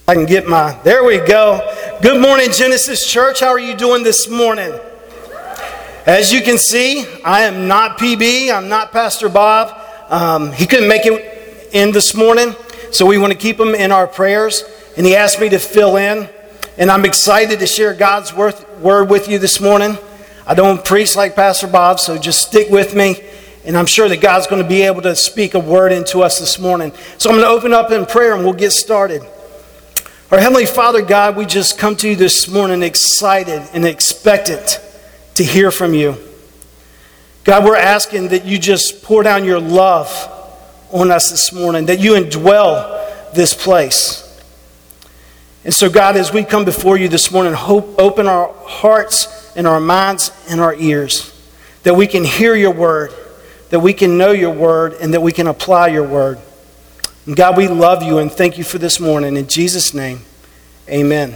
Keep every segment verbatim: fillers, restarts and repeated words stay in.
I can get my, there we go. Good morning, Genesis Church. How are you doing this morning? As you can see, I am not P B. I'm not Pastor Bob. Um, he couldn't make it in this morning, so we want to keep him in our prayers. And he asked me to fill in. And I'm excited to share God's word with you this morning. I don't preach like Pastor Bob, so just stick with me. And I'm sure that God's going to be able to speak a word into us this morning. So I'm going to open up in prayer and we'll get started. Our Heavenly Father, God, we just come to you this morning excited and expectant to hear from you. God, we're asking that you just pour down your love on us this morning, that you indwell this place. And so, God, as we come before you this morning, hope, open our hearts and our minds and our ears, that we can hear your word, that we can know your word, and that we can apply your word. And God, we love you and thank you for this morning. In Jesus' name, amen.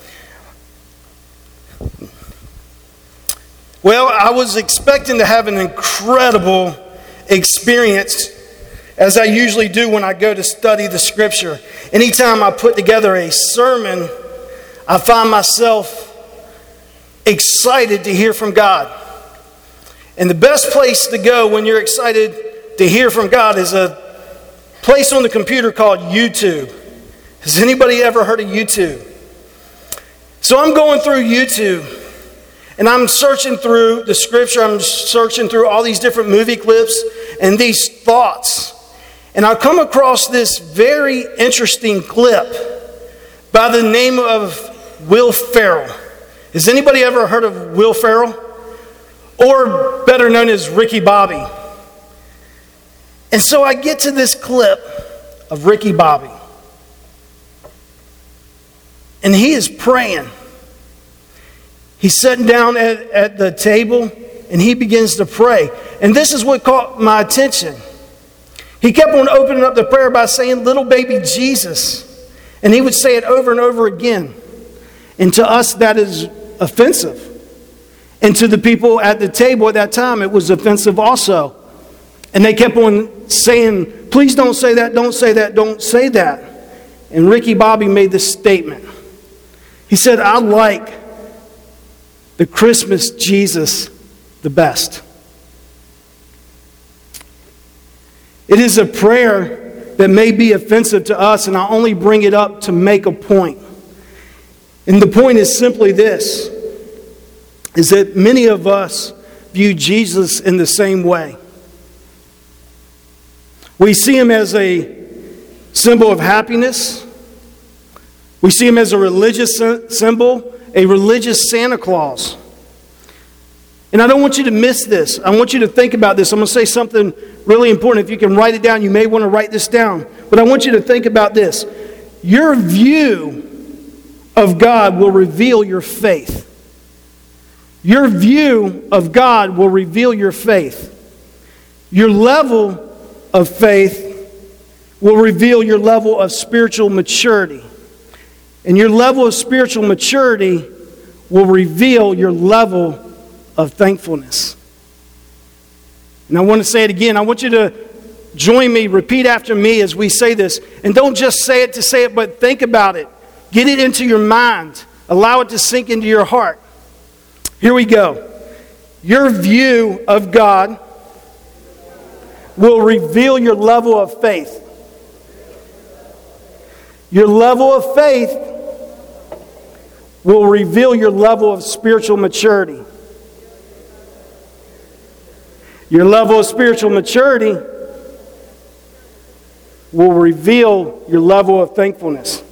Well, I was expecting to have an incredible experience, as I usually do when I go to study the Scripture. Anytime I put together a sermon, I find myself excited to hear from God. And the best place to go when you're excited to hear from God is a place on the computer called YouTube. Has anybody ever heard of YouTube? So I'm going through YouTube and I'm searching through the Scripture. I'm searching through all these different movie clips and these thoughts. And I come across this very interesting clip by the name of Will Ferrell. Has anybody ever heard of Will Ferrell? Or better known as Ricky Bobby. And so I get to this clip of Ricky Bobby. And he is praying. He's sitting down at, at the table and he begins to pray. And this is what caught my attention. He kept on opening up the prayer by saying, "Little baby Jesus." And he would say it over and over again. And to us that is offensive. And to the people at the table at that time it was offensive also. And they kept on saying, "Please don't say that, don't say that, don't say that." And Ricky Bobby made this statement. He said, "I like the Christmas Jesus the best." It is a prayer that may be offensive to us, and I only bring it up to make a point. And the point is simply this, is that many of us view Jesus in the same way. We see him as a symbol of happiness. We see him as a religious symbol, a religious Santa Claus. And I don't want you to miss this. I want you to think about this. I'm going to say something really important. If you can write it down, you may want to write this down. But I want you to think about this. Your view of God will reveal your faith. Your view of God will reveal your faith. Your level of faith will reveal your level of spiritual maturity. And your level of spiritual maturity will reveal your level of thankfulness. And I want to say it again. I want you to join me, repeat after me as we say this. And don't just say it to say it, but think about it. Get it into your mind. Allow it to sink into your heart. Here we go. Your view of God will reveal your level of faith. Your level of faith will reveal your level of spiritual maturity. Your level of spiritual maturity will reveal your level of thankfulness.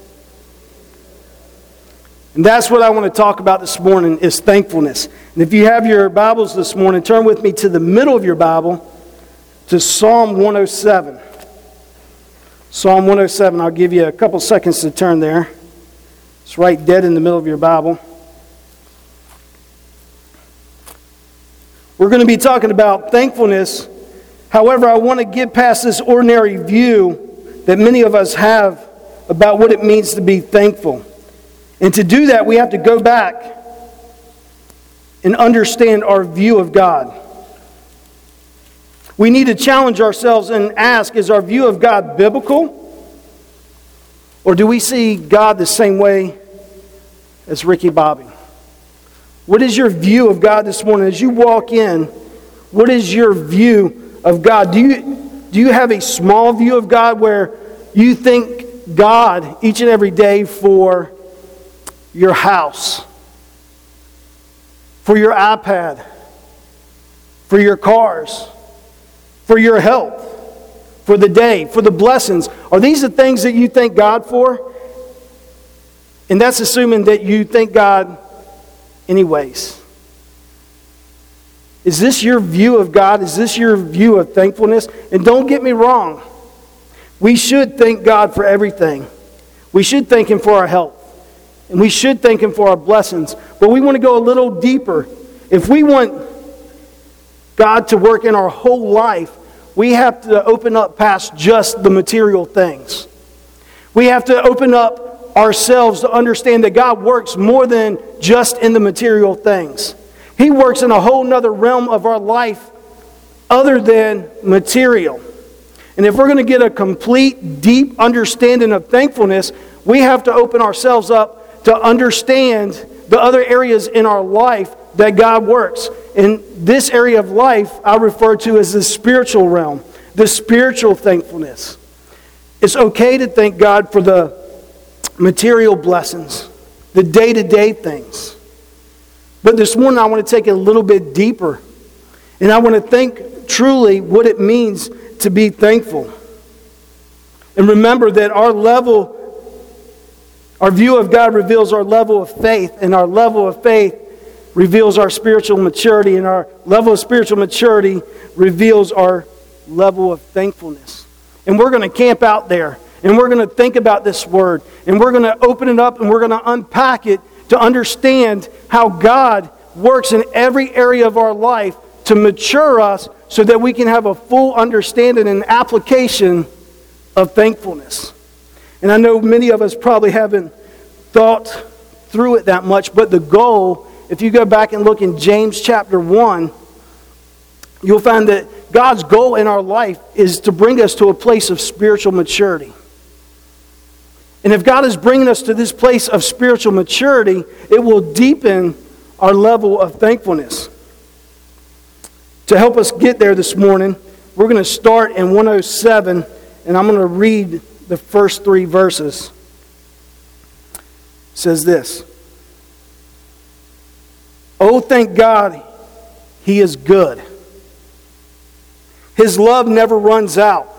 And that's what I want to talk about this morning, is thankfulness. And if you have your Bibles this morning, turn with me to the middle of your Bible, to Psalm one oh seven. Psalm one oh seven, I'll give you a couple seconds to turn there. It's right dead in the middle of your Bible. We're going to be talking about thankfulness. However, I want to get past this ordinary view that many of us have about what it means to be thankful. And to do that, we have to go back and understand our view of God. We need to challenge ourselves and ask, is our view of God biblical? Or do we see God the same way as Ricky Bobby? What is your view of God this morning? As you walk in, what is your view of God? Do you, do you have a small view of God where you think God each and every day for your house, for your iPad, for your cars, for your health, for the day, for the blessings? Are these the things that you thank God for? And that's assuming that you thank God anyways. Is this your view of God? Is this your view of thankfulness? And don't get me wrong. We should thank God for everything. We should thank Him for our health. And we should thank Him for our blessings. But we want to go a little deeper. If we want God to work in our whole life, we have to open up past just the material things. We have to open up ourselves to understand that God works more than just in the material things. He works in a whole nother realm of our life other than material. And if we're going to get a complete, deep understanding of thankfulness, we have to open ourselves up to understand the other areas in our life that God works. In this area of life, I refer to as the spiritual realm, the spiritual thankfulness. It's okay to thank God for the material blessings, the day-to-day things. But this morning I want to take it a little bit deeper. And I want to think truly what it means to be thankful. And remember that our level, our view of God reveals our level of faith, and our level of faith reveals our spiritual maturity, and our level of spiritual maturity reveals our level of thankfulness. And we're going to camp out there, and we're going to think about this word, and we're going to open it up, and we're going to unpack it to understand how God works in every area of our life to mature us so that we can have a full understanding and application of thankfulness. And I know many of us probably haven't thought through it that much, but the goal, if you go back and look in James chapter one, you'll find that God's goal in our life is to bring us to a place of spiritual maturity. And if God is bringing us to this place of spiritual maturity, it will deepen our level of thankfulness. To help us get there this morning, we're going to start in one oh seven, and I'm going to read the first three verses. It says this: "Oh, thank God, He is good. His love never runs out.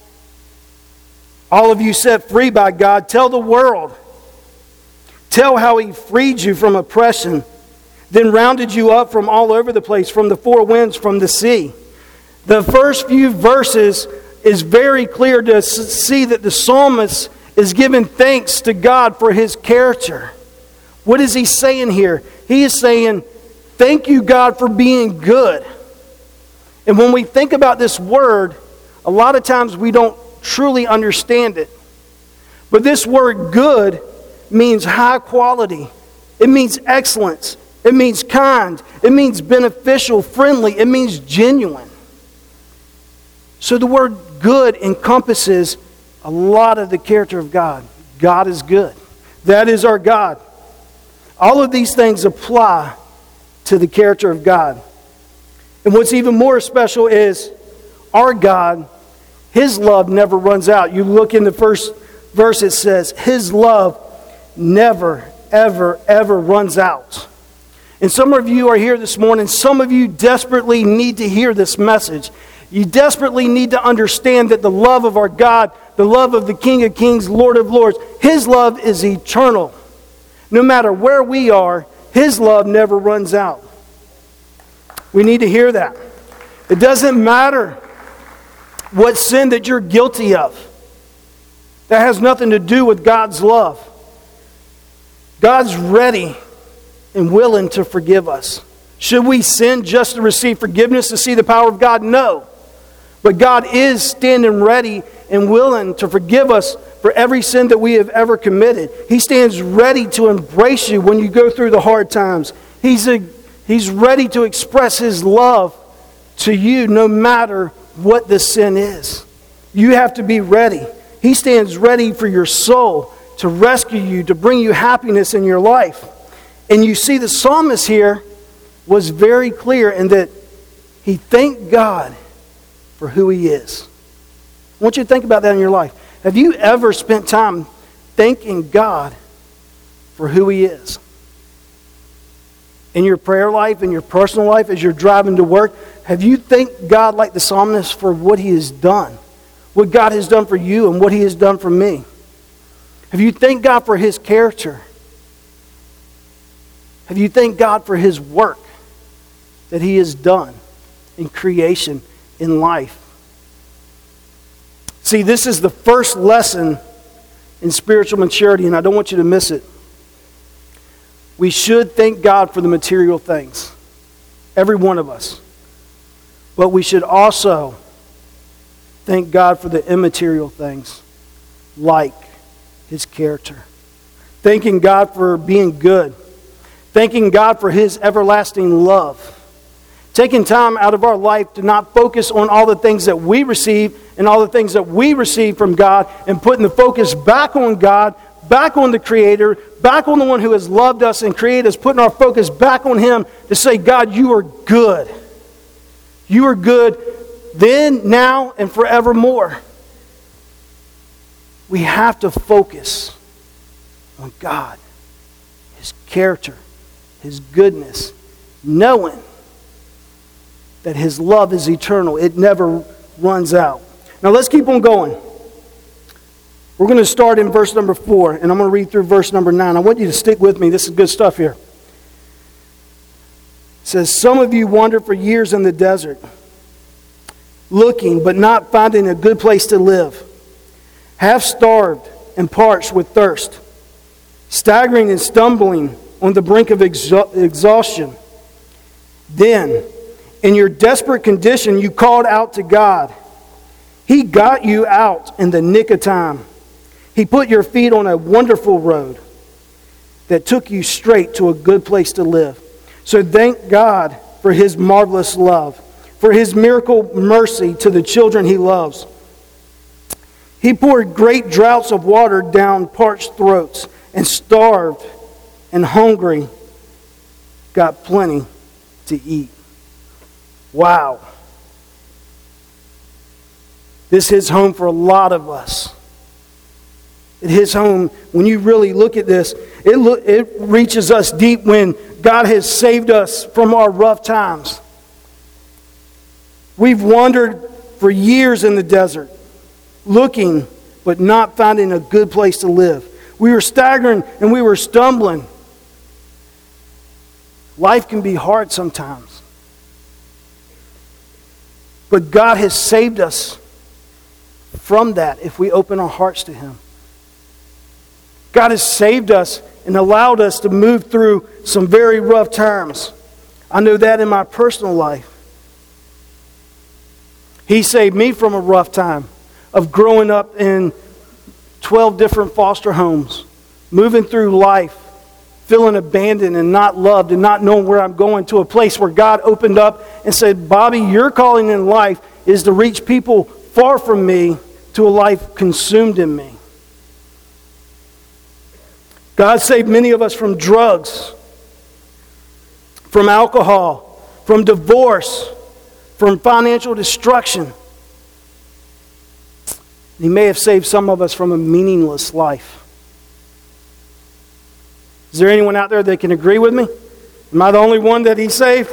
All of you set free by God, tell the world. Tell how He freed you from oppression, then rounded you up from all over the place, from the four winds, from the sea." The first few verses is very clear to see that the psalmist is giving thanks to God for His character. What is he saying here? He is saying, thank you, God, for being good. And when we think about this word, a lot of times we don't truly understand it. But this word good means high quality. It means excellence. It means kind. It means beneficial, friendly. It means genuine. So the word good encompasses a lot of the character of God. God is good. That is our God. All of these things apply to the character of God. And what's even more special is our God, His love never runs out. You look in the first verse, it says, His love never, ever, ever runs out. And some of you are here this morning. Some of you desperately need to hear this message. You desperately need to understand that the love of our God, the love of the King of Kings, Lord of Lords, His love is eternal. No matter where we are, His love never runs out. We need to hear that. It doesn't matter what sin that you're guilty of. That has nothing to do with God's love. God's ready and willing to forgive us. Should we sin just to receive forgiveness, to see the power of God? No. But God is standing ready and willing to forgive us for every sin that we have ever committed. He stands ready to embrace you when you go through the hard times. He's, a, he's ready to express His love to you no matter what the sin is. You have to be ready. He stands ready for your soul to rescue you, to bring you happiness in your life. And you see the psalmist here was very clear in that he thanked God for who he is. I want you to think about that in your life. Have you ever spent time thanking God for who he is? In your prayer life, in your personal life, as you're driving to work, have you thanked God like the psalmist for what he has done? What God has done for you and what he has done for me? Have you thanked God for his character? Have you thanked God for his work that he has done in creation, in life? See, this is the first lesson in spiritual maturity, and I don't want you to miss it. We should thank God for the material things, every one of us. But we should also thank God for the immaterial things, like his character. Thanking God for being good. Thanking God for his everlasting love. Taking time out of our life to not focus on all the things that we receive and all the things that we receive from God, and putting the focus back on God, back on the Creator, back on the one who has loved us and created us, putting our focus back on him to say, God, you are good. You are good then, now, and forevermore. We have to focus on God, his character, his goodness, knowing that his love is eternal. It never runs out. Now let's keep on going. We're going to start in verse number four, and I'm going to read through verse number nine. I want you to stick with me. This is good stuff here. It says, some of you wandered for years in the desert, looking but not finding a good place to live, half starved and parched with thirst, staggering and stumbling on the brink of exha- exhaustion. Then, in your desperate condition, you called out to God. He got you out in the nick of time. He put your feet on a wonderful road that took you straight to a good place to live. So thank God for his marvelous love, for his miracle mercy to the children he loves. He poured great draughts of water down parched throats, and starved and hungry got plenty to eat. Wow. This hits home for a lot of us. It hits home when you really look at this. It, look, it reaches us deep when God has saved us from our rough times. We've wandered for years in the desert, looking but not finding a good place to live. We were staggering and we were stumbling. Life can be hard sometimes. But God has saved us from that if we open our hearts to him. God has saved us and allowed us to move through some very rough times. I know that in my personal life. He saved me from a rough time of growing up in twelve different foster homes, moving through life, feeling abandoned and not loved and not knowing where I'm going, to a place where God opened up and said, Bobby, your calling in life is to reach people far from me to a life consumed in me. God saved many of us from drugs, from alcohol, from divorce, from financial destruction. He may have saved some of us from a meaningless life. Is there anyone out there that can agree with me? Am I the only one that he saved?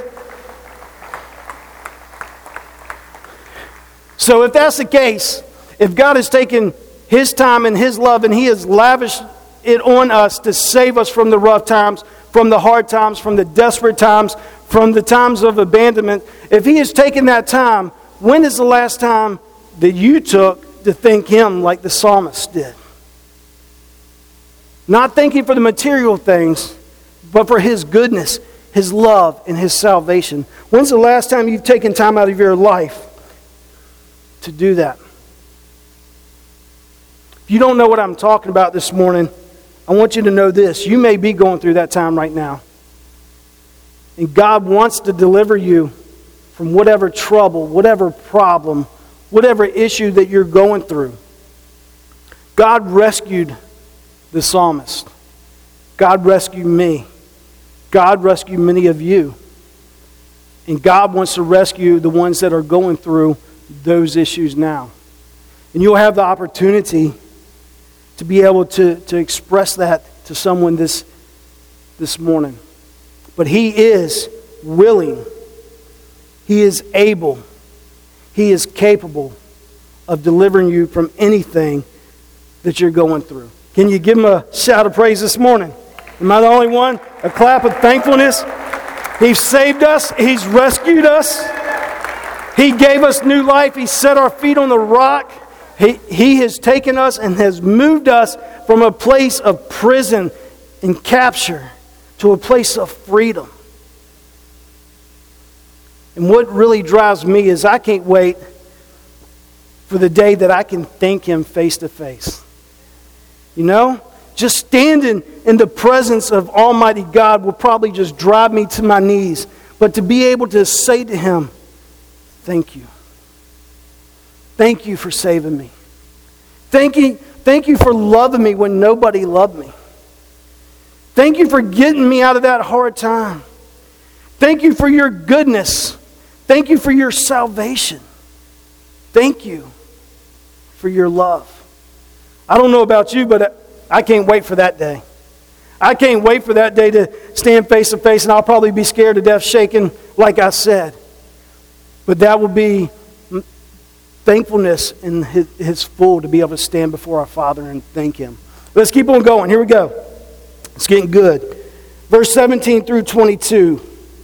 So if that's the case, if God has taken his time and his love and he has lavished it on us to save us from the rough times, from the hard times, from the desperate times, from the times of abandonment, if he has taken that time, when is the last time that you took to thank him like the psalmist did? Not thanking for the material things, but for his goodness, his love, and his salvation. When's the last time you've taken time out of your life to do that? If you don't know what I'm talking about this morning, I want you to know this. You may be going through that time right now. And God wants to deliver you from whatever trouble, whatever problem, whatever issue that you're going through. God rescued the psalmist. God rescued me. God rescued many of you. And God wants to rescue the ones that are going through those issues now. And you'll have the opportunity to be able to, to express that to someone this, this morning. But He is willing. He is able. He is capable of delivering you from anything that you're going through. Can you give Him a shout of praise this morning? Am I the only one? A clap of thankfulness. He's saved us. He's rescued us. He gave us new life. He set our feet on the rock. He, he has taken us and has moved us from a place of prison and capture to a place of freedom. And what really drives me is I can't wait for the day that I can thank Him face to face. You know? Just standing in the presence of Almighty God will probably just drive me to my knees. But to be able to say to Him, thank you. Thank you for saving me. Thank you, thank you for loving me when nobody loved me. Thank you for getting me out of that hard time. Thank you for your goodness. Thank you for your salvation. Thank you for your love. I don't know about you, but I can't wait for that day. I can't wait for that day to stand face to face, and I'll probably be scared to death, shaking like I said. But that will be thankfulness in his, his full to be able to stand before our Father and thank Him. Let's keep on going. Here we go. It's getting good. Verse seventeen through twenty-two.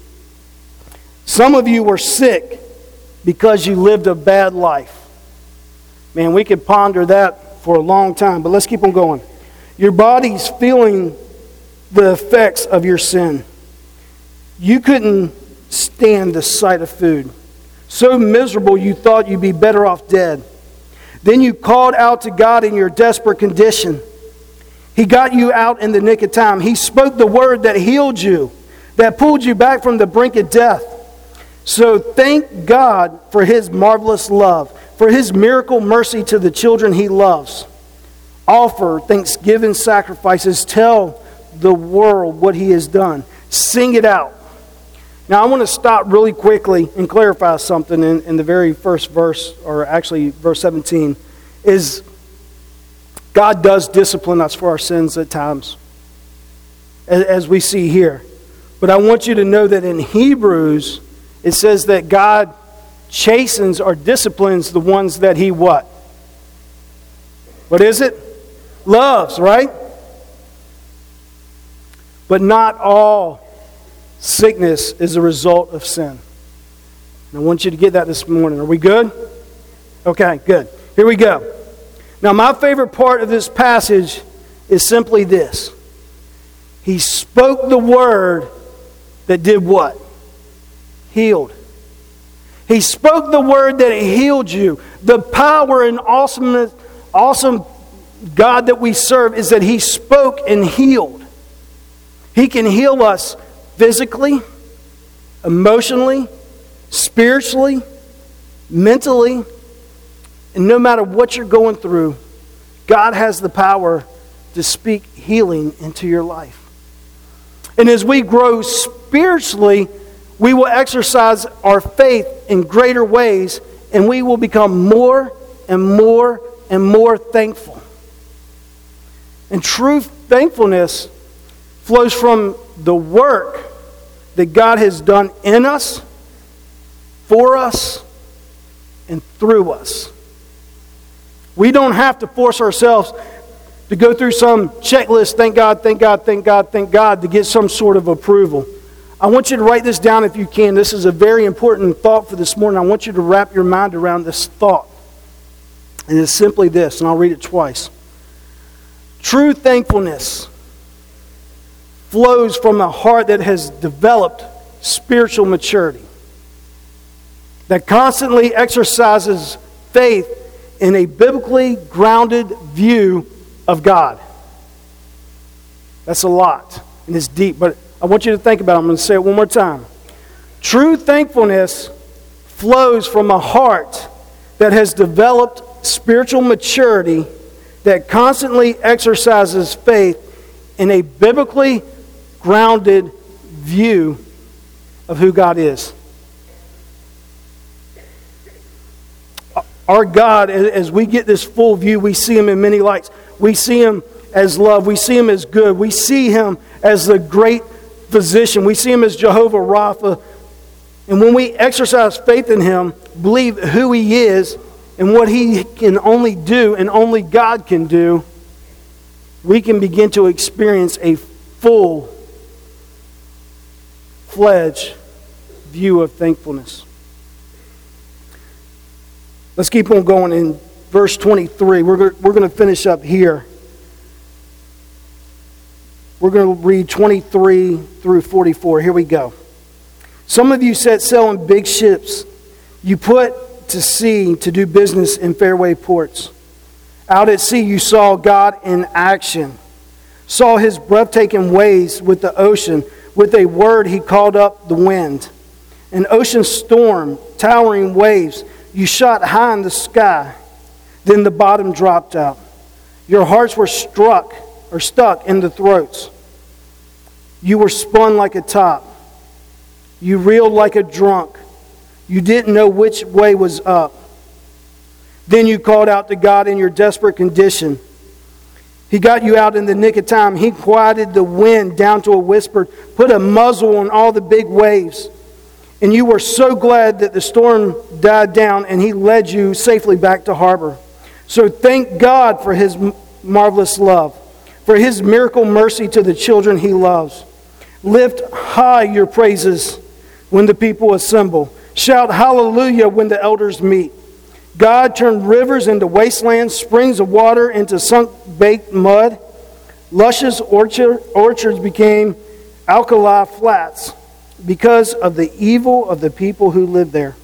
Some of you were sick because you lived a bad life. Man, we could ponder that for a long time, but let's keep on going. Your body's feeling the effects of your sin. You couldn't stand the sight of food. So miserable you thought you'd be better off dead. Then you called out to God in your desperate condition. He got you out in the nick of time. He spoke the word that healed you, that pulled you back from the brink of death. So thank God for His marvelous love, for His miracle mercy to the children He loves. Offer thanksgiving sacrifices. Tell the world what He has done. Sing it out. Now I want to stop really quickly and clarify something in, in the very first verse, or actually verse seventeen, is God does discipline us for our sins at times, as, as we see here. But I want you to know that in Hebrews, it says that God chastens or disciplines the ones that He what? What is it? Loves, right? But not all sickness is a result of sin. And I want you to get that this morning. Are we good? Okay, good. Here we go. Now, my favorite part of this passage is simply this. He spoke the word that did what? Healed. He spoke the word that healed you. The power and awesomeness, awesome God that we serve is that He spoke and healed. He can heal us physically, emotionally, spiritually, mentally, and no matter what you're going through, God has the power to speak healing into your life. And as we grow spiritually, we will exercise our faith in greater ways, and we will become more and more and more thankful. And true thankfulness flows from the work that God has done in us, for us, and through us. We don't have to force ourselves to go through some checklist, thank God, thank God, thank God, thank God, to get some sort of approval. I want you to write this down if you can. This is a very important thought for this morning. I want you to wrap your mind around this thought. And it's simply this, and I'll read it twice. True thankfulness flows from a heart that has developed spiritual maturity, that constantly exercises faith in a biblically grounded view of God. That's a lot, and it's deep, but I want you to think about it. I'm going to say it one more time. True thankfulness flows from a heart that has developed spiritual maturity, that constantly exercises faith in a biblically grounded view of who God is. Our God, as we get this full view, we see Him in many lights. We see Him as love. We see Him as good. We see Him as the great physician. We see Him as Jehovah Rapha. And when we exercise faith in Him, believe who He is and what He can only do and only God can do, we can begin to experience a full-fledged view of thankfulness. Let's keep on going in verse twenty-three. We're going, we're going to finish up here. We're going to read twenty-three through forty-four. Here we go. Some of you set sail in big ships. You put to sea to do business in fairway ports. Out at sea you saw God in action. Saw His breathtaking ways with the ocean. With a word He called up the wind. An ocean storm, towering waves. You shot high in the sky. Then the bottom dropped out. Your hearts were struck or stuck in the throats. You were spun like a top. You reeled like a drunk. You didn't know which way was up. Then you called out to God in your desperate condition. He got you out in the nick of time. He quieted the wind down to a whisper, put a muzzle on all the big waves. And you were so glad that the storm died down and He led you safely back to harbor. So thank God for His marvelous love, for His miracle mercy to the children He loves. Lift high your praises when the people assemble. Shout hallelujah when the elders meet. God turned rivers into wastelands, springs of water into sunk-baked mud. Luscious orchard, orchards became alkali flats because of the evil of the people who lived there.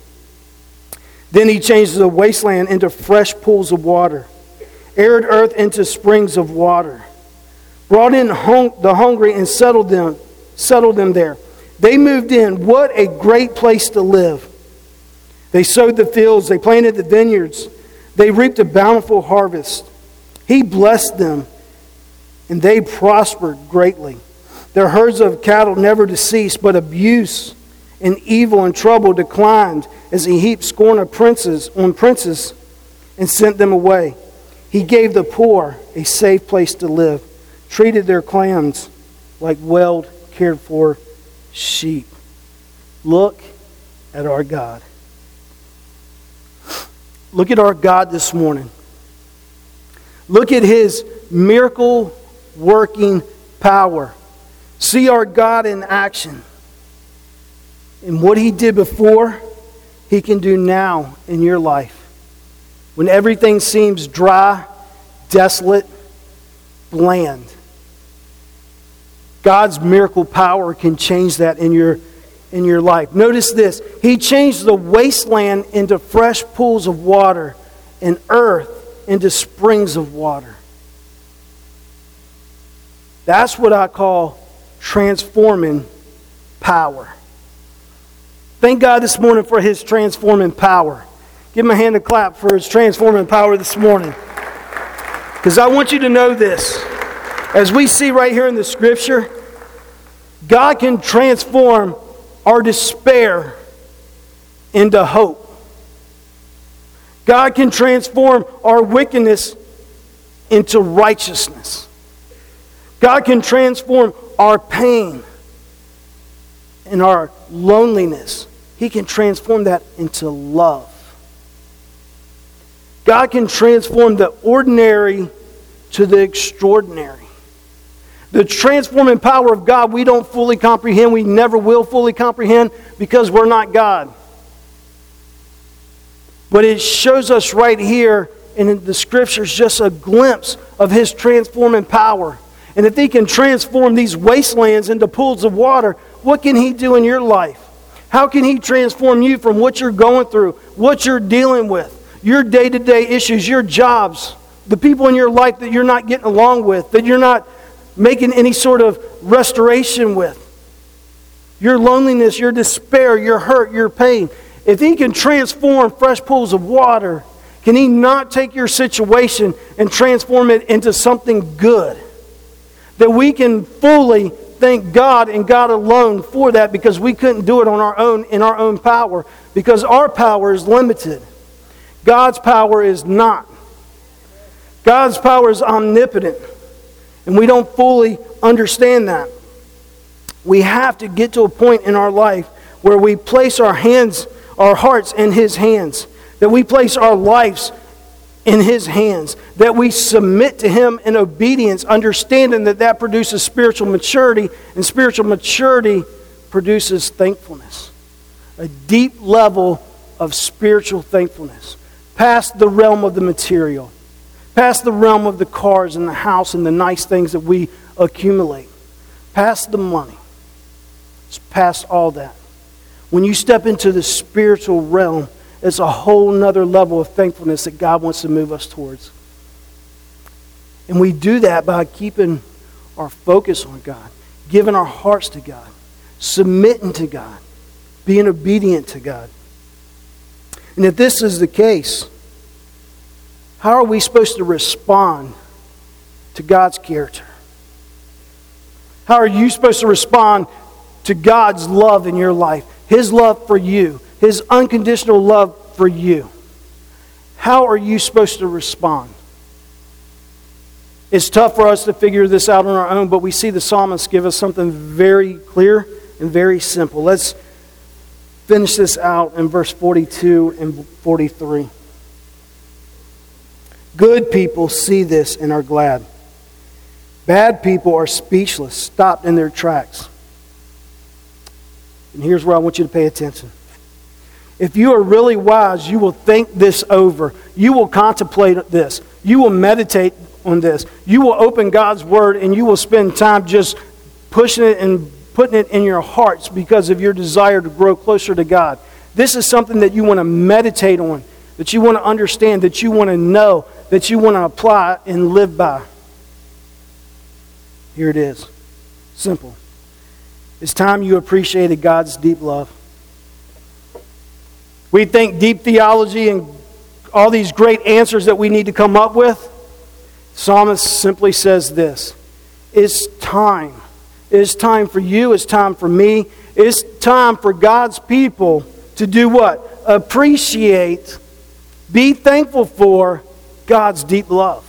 Then He changed the wasteland into fresh pools of water, arid earth into springs of water, brought in hung, the hungry and settled them, settled them there. They moved in. What a great place to live. They sowed the fields. They planted the vineyards. They reaped a bountiful harvest. He blessed them, and they prospered greatly. Their herds of cattle never deceased, but abuse and evil and trouble declined as He heaped scorn of princes on princes and sent them away. He gave the poor a safe place to live, treated their clans like well cared for sheep. Look at our God. Look at our God this morning. Look at His miracle working power. See our God in action. And what He did before, He can do now in your life. When everything seems dry, desolate, bland, God's miracle power can change that in your, in your life. Notice this. He changed the wasteland into fresh pools of water and earth into springs of water. That's what I call transforming power. Thank God this morning for His transforming power. Give Him a hand to clap for His transforming power this morning. Because I want you to know this. As we see right here in the Scripture, God can transform our despair into hope. God can transform our wickedness into righteousness. God can transform our pain and our loneliness. He can transform that into love. God can transform the ordinary to the extraordinary. The transforming power of God we don't fully comprehend. We never will fully comprehend because we're not God. But it shows us right here in the Scriptures just a glimpse of His transforming power. And if He can transform these wastelands into pools of water, what can He do in your life? How can He transform you from what you're going through, what you're dealing with, your day-to-day issues, your jobs, the people in your life that you're not getting along with, that you're not making any sort of restoration with, your loneliness, your despair, your hurt, your pain. If He can transform fresh pools of water Can He not take your situation and transform it into something good? That we can fully thank God and God alone for that, because we couldn't do it on our own, in our own power, because our power is limited. God's power is not. God's power is omnipotent, and we don't fully understand that. We have to get to a point in our life where we place our hands, our hearts in His hands, that we place our lives in His hands, that we submit to Him in obedience, understanding that that produces spiritual maturity, and spiritual maturity produces thankfulness. A deep level of spiritual thankfulness, past the realm of the material, past the realm of the cars and the house and the nice things that we accumulate, past the money. It's past all that. When you step into the spiritual realm, it's a whole nother level of thankfulness that God wants to move us towards. And we do that by keeping our focus on God, giving our hearts to God, submitting to God, being obedient to God. And if this is the case, how are we supposed to respond to God's character? How are you supposed to respond to God's love in your life? His love for you. His unconditional love for you. How are you supposed to respond? It's tough for us to figure this out on our own, but we see the psalmist give us something very clear and very simple. Let's finish this out in verse forty-two and forty-three. Good people see this and are glad. Bad people are speechless, stopped in their tracks. And here's where I want you to pay attention. If you are really wise, you will think this over. You will contemplate this. You will meditate on this. You will open God's Word and you will spend time just pushing it and putting it in your hearts because of your desire to grow closer to God. This is something that you want to meditate on, that you want to understand, that you want to know, that you want to apply and live by. Here it is. Simple. It's time you appreciated God's deep love. We think deep theology and all these great answers that we need to come up with. The psalmist simply says this. It's time. It's time for you. It's time for me. It's time for God's people to do what? Appreciate, be thankful for God's deep love.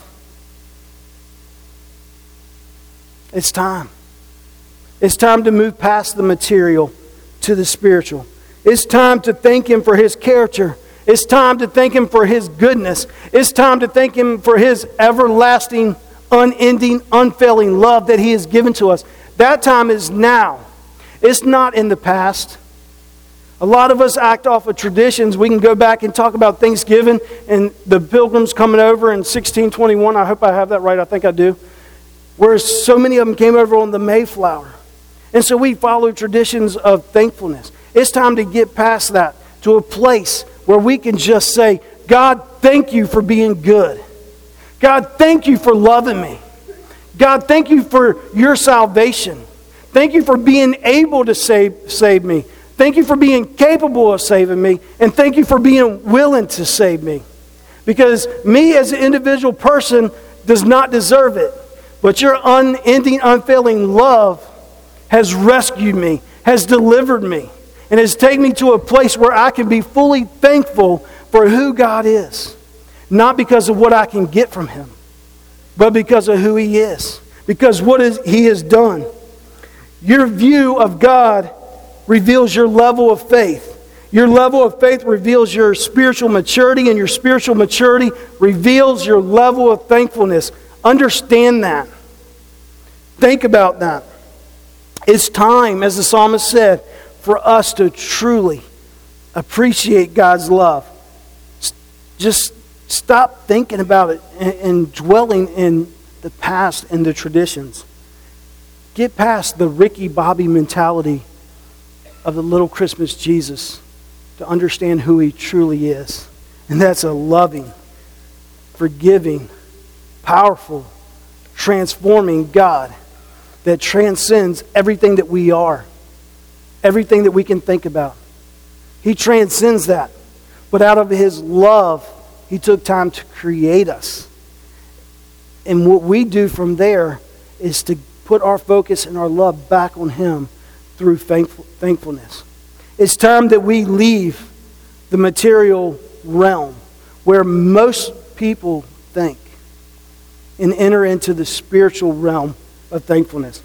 It's time. It's time to move past the material to the spiritual. It's time to thank Him for His character. It's time to thank Him for His goodness. It's time to thank Him for His everlasting, unending, unfailing love that He has given to us. That time is now. It's not in the past. A lot of us act off of traditions. We can go back and talk about Thanksgiving and the Pilgrims coming over in sixteen twenty-one. I hope I have that right. I think I do. Whereas so many of them came over on the Mayflower. And so we follow traditions of thankfulness. It's time to get past that to a place where we can just say, God, thank you for being good. God, thank you for loving me. God, thank you for your salvation. Thank you for being able to save, save me. Thank you for being capable of saving me. And thank you for being willing to save me. Because me as an individual person does not deserve it. But your unending, unfailing love has rescued me, has delivered me, and has taken me to a place where I can be fully thankful for who God is. Not because of what I can get from Him, but because of who He is. Because what is, He has done. Your view of God reveals your level of faith. Your level of faith reveals your spiritual maturity, and your spiritual maturity reveals your level of thankfulness. Understand that. Think about that. It's time, as the psalmist said, for us to truly appreciate God's love. Just stop thinking about it and, and dwelling in the past and the traditions. Get past the Ricky Bobby mentality of the little Christmas Jesus to understand who He truly is. And that's a loving, forgiving, powerful, transforming God that transcends everything that we are, everything that we can think about. He transcends that. But out of His love He took time to create us. And what we do from there is to put our focus and our love back on Him through thankful, thankfulness. It's time that we leave the material realm where most people think and enter into the spiritual realm of thankfulness.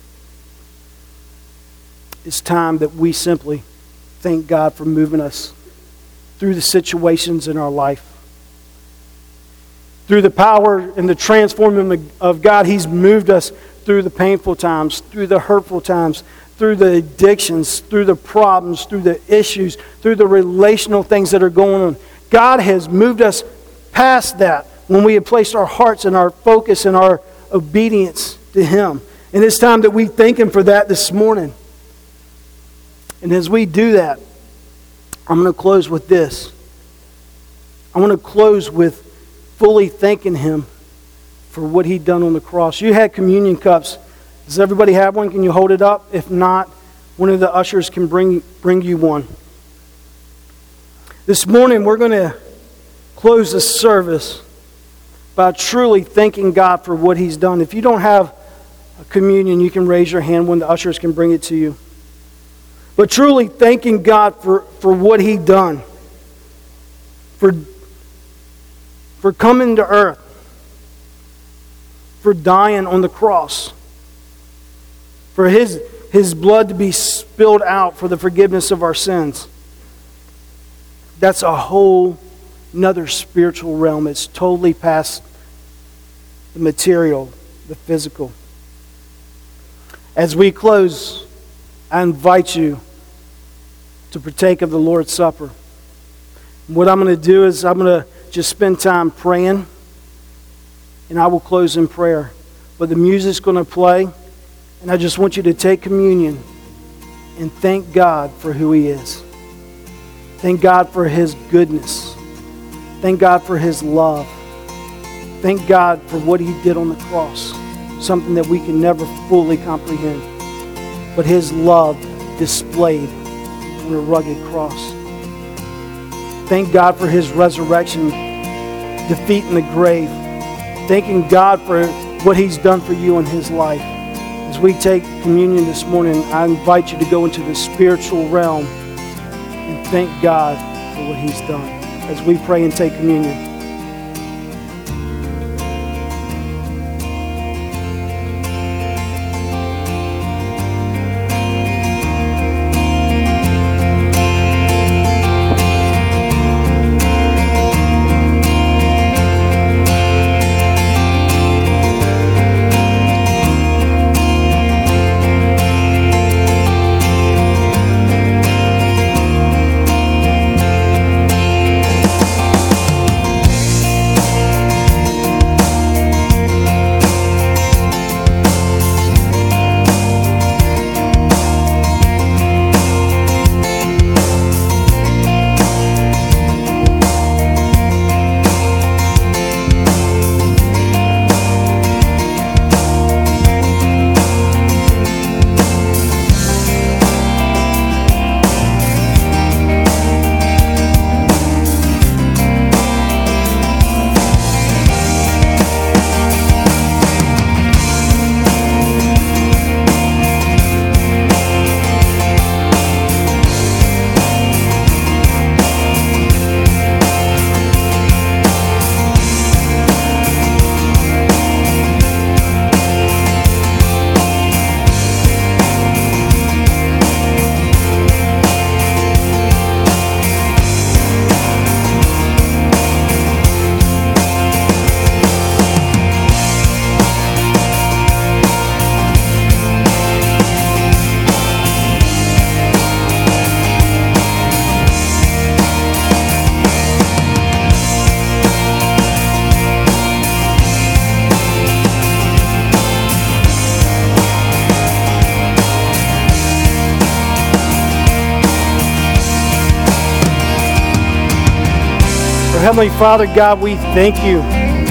It's time that we simply thank God for moving us through the situations in our life. Through the power and the transforming of God, He's moved us through the painful times, through the hurtful times, through the addictions, through the problems, through the issues, through the relational things that are going on. God has moved us past that when we have placed our hearts and our focus and our obedience to Him. And it's time that we thank Him for that this morning. And as we do that, I'm going to close with this. I want to close with fully thanking Him for what He done on the cross. You had communion cups. Does everybody have one? Can you hold it up? If not, one of the ushers can bring, bring you one. This morning we're going to close this service by truly thanking God for what He's done. If you don't have a communion, you can raise your hand when the ushers can bring it to you. But truly thanking God for, for what He done. For, for coming to earth. For dying on the cross. For His, His blood to be spilled out for the forgiveness of our sins. That's a whole another spiritual realm. It's totally past the material, the physical. As we close, I invite you to partake of the Lord's Supper. What I'm going to do is I'm going to just spend time praying, and I will close in prayer. But the music's going to play, and I just want you to take communion and thank God for who He is. Thank God for His goodness. Thank God for His love. Thank God for what He did on the cross. Something that we can never fully comprehend. But His love displayed on a rugged cross. Thank God for His resurrection, defeating the grave. Thanking God for what He's done for you in His life. As we take communion this morning, I invite you to go into the spiritual realm and thank God for what He's done. As we pray and take communion. Heavenly Father, God, we thank you.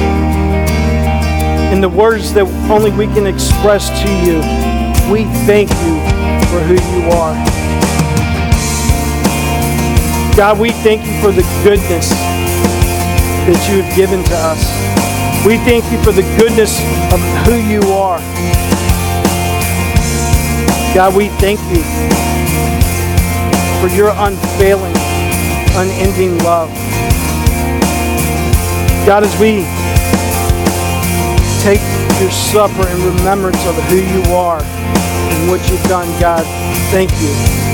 In the words that only we can express to you, we thank you for who you are. God, we thank you for the goodness that you have given to us. We thank you for the goodness of who you are. God, we thank you for your unfailing, unending love. God, as we take your supper in remembrance of who you are and what you've done, God, thank you.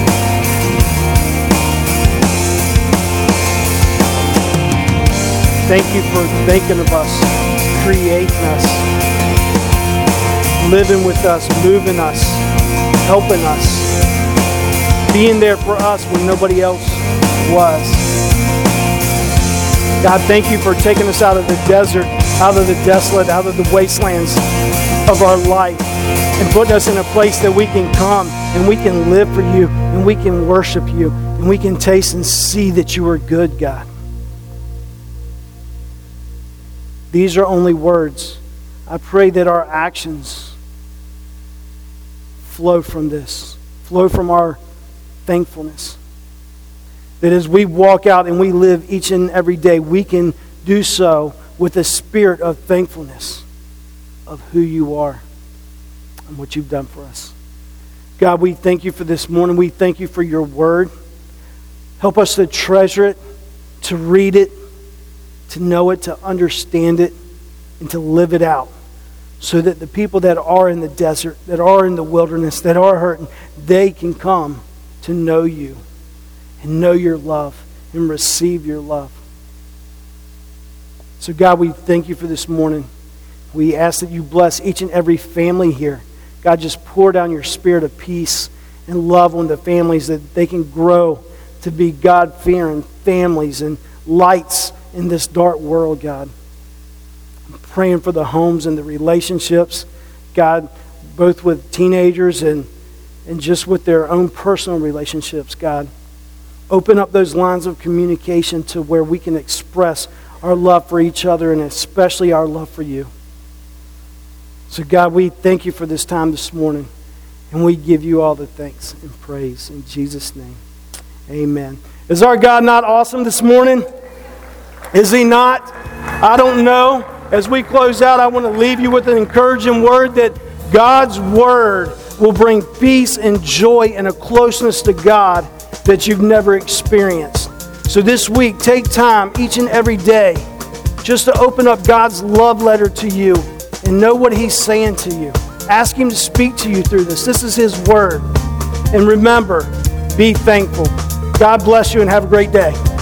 Thank you for thinking of us, creating us, living with us, moving us, helping us, being there for us when nobody else was. God, thank you for taking us out of the desert, out of the desolate, out of the wastelands of our life, and putting us in a place that we can come and we can live for you and we can worship you and we can taste and see that you are good, God. These are only words. I pray that our actions flow from this, flow from our thankfulness. That as we walk out and we live each and every day, we can do so with a spirit of thankfulness of who you are and what you've done for us. God, we thank you for this morning. We thank you for your word. Help us to treasure it, to read it, to know it, to understand it, and to live it out. So that the people that are in the desert, that are in the wilderness, that are hurting, they can come to know you and know your love and receive your love. So God, we thank you for this morning. We ask that you bless each and every family here. God, just pour down your spirit of peace and love on the families, that they can grow to be God-fearing families and lights in this dark world, God. I'm praying for the homes and the relationships, God, both with teenagers and, and just with their own personal relationships, God. Open up those lines of communication to where we can express our love for each other and especially our love for you. So God, we thank you for this time this morning, and we give you all the thanks and praise in Jesus' name. Amen. Is our God not awesome this morning? Is he not? I don't know. As we close out, I want to leave you with an encouraging word that God's word will bring peace and joy and a closeness to God that you've never experienced. So this week, take time each and every day just to open up God's love letter to you and know what he's saying to you. Ask him to speak to you through this. This is his word. And remember, be thankful. God bless you and have a great day.